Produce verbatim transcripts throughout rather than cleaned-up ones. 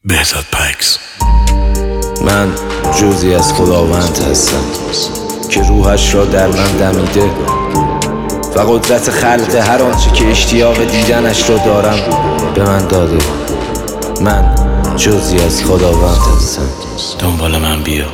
بهزاد پکس. من جزئی از خداوند هستم که روحش را در من دمیده و قدرت خلق هر آنچه که اشتیاق دیدنش را دارم به من داده. من جزئی از خداوند هستم. دنبال من بیا.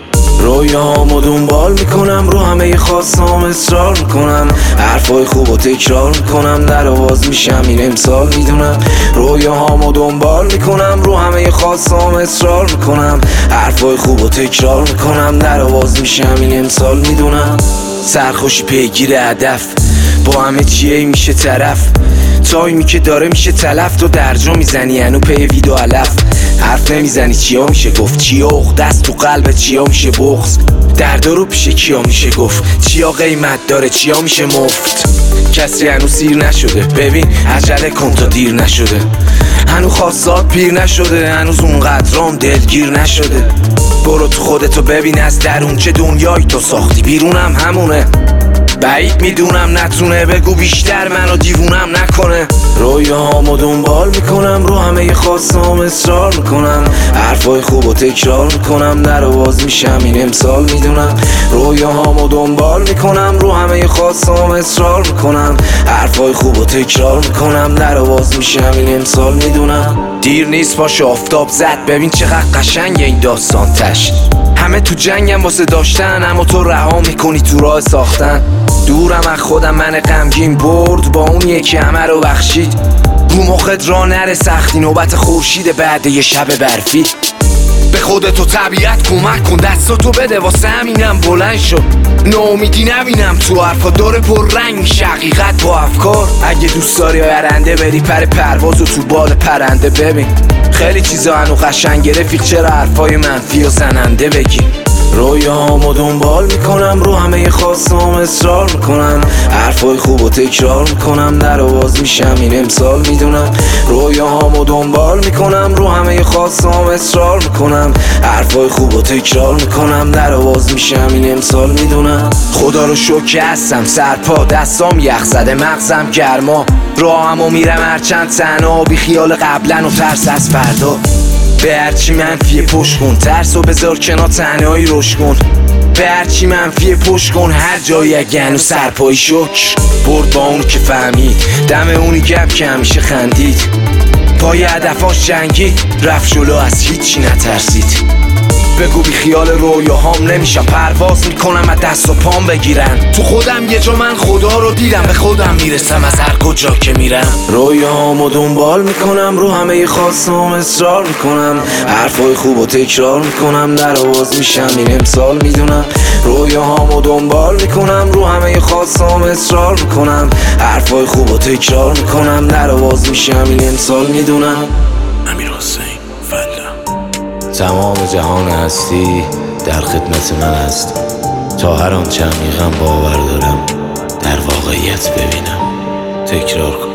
رویاهامو دنبال میکنم، رو همه خواستام اصرار میکنم، حرفای خوبو تکرار میکنم، در آواز میشم این امسال میدونم. رویاهامو دنبال میکنم، رو همه خواستام اصرار میکنم، حرفای خوبو تکرار میکنم، در آواز میشم این امسال میدونم. سرخوشی پیگیر هدف، با همه چیه میشه طرف، تایمی که داره میشه تلف. تو درجا میزنی هنو پی ویدو علف، حرف نمیزنی چیا میشه گفت، چیا اخ دست تو قلبت چیا میشه بغض، دردا رو پیش کیا میشه گفت، چیا قیمت داره چیا میشه مفت. کسی هنو سیر نشده، ببین عجله کن تا دیر نشده، هنو خواستات پیر نشده، هنوز اونقدرام دلگیر نشده. برو تو خودتو ببین از درون چه دنیایی تو ساختی، بیرونم همونه، بعید میدونم نتونه بگو بیشتر منو دیوونم نکنه. رویاهامو دنبال میکنم، رو همه خواستام اصرار میکنم، حرفای خوبو تکرار میکنم، در آواز میشم این امسال میدونم. رویاهامو دنبال میکنم، رو همه خواستام اصرار میکنم، حرفای خوبو تکرار میکنم، در آواز میشم این امسال میدونم. دیر نیست باشه آفتاب زد، ببین چقدر قشنگه این داستان تش، همه تو جنگم واسه داشتن، اما تو رها میکنی تو راه ساختن. دورم از خودم من غمگین برد، با اون یکی همه رو بخشید. رو مخت را نره سختی، نوبت خورشید بعد یه شب برفی. به خودتو طبیعت کمک کن، دستاتو بده واسه همینم بلند شو. ناامیدی نبینم تو حرفا، داره پر رنگ میشه حقیقت با افکار. اگه دوست داری آینده بری پر پروازو تو بال پرنده ببین، خیلی چیزا هنو قشنگه رفیق، چرا حرفای منفی و زننده بگی. رویاهامو دنبال میکنم، رو همه خواستام اصرار میکنم، حرفای خوبو تکرار میکنم، در آواز میشم این امسال میدونم. رویاهامو دنبال میکنم، رو همه خواستام اصرار میکنم، حرفای خوبو تکرار میکنم، در آواز میشم این امسال میدونم. خدا رو شکر هستم سرپا، دستام یخ زده مغزم گرما، راهمو میرم هرچند تنها، بی خیال قبلن و ترس از فردا. به هرچی منفیه پشت کن، ترس و بذار کنار تنهایی روش کن. به هرچی منفیه پشت کن، هر جایی اگه هنو سرپایی شکر برد با اونو که فهمید، دم اونی گم که همیشه خندید، پای هدفاش جنگید، رفت جلو از هیچی نترسید. بگو بی خیال رویاهام نمیشم، پرواز میکنم از دست و پام بگیرن. تو خودم یه جا من خدا رو دیدم، به خودم میرسم از هر کجا که میرم. رویاهامو دنبال میکنم، رو همه خواستام اصرار میکنم، حرفای خوبو تکرار میکنم، در آواز میشم این امسال میدونم. رویاهامو دنبال میکنم، رو همه خواستام اصرار میکنم، حرفای خوبو تکرار میکنم، در آواز میشم این امسال میدونم. امیر حسین فلا. تمام جهان هستی در خدمت من است، تا هر آنچه عمیقاً باور دارم در واقعیت ببینم. تکرار کن.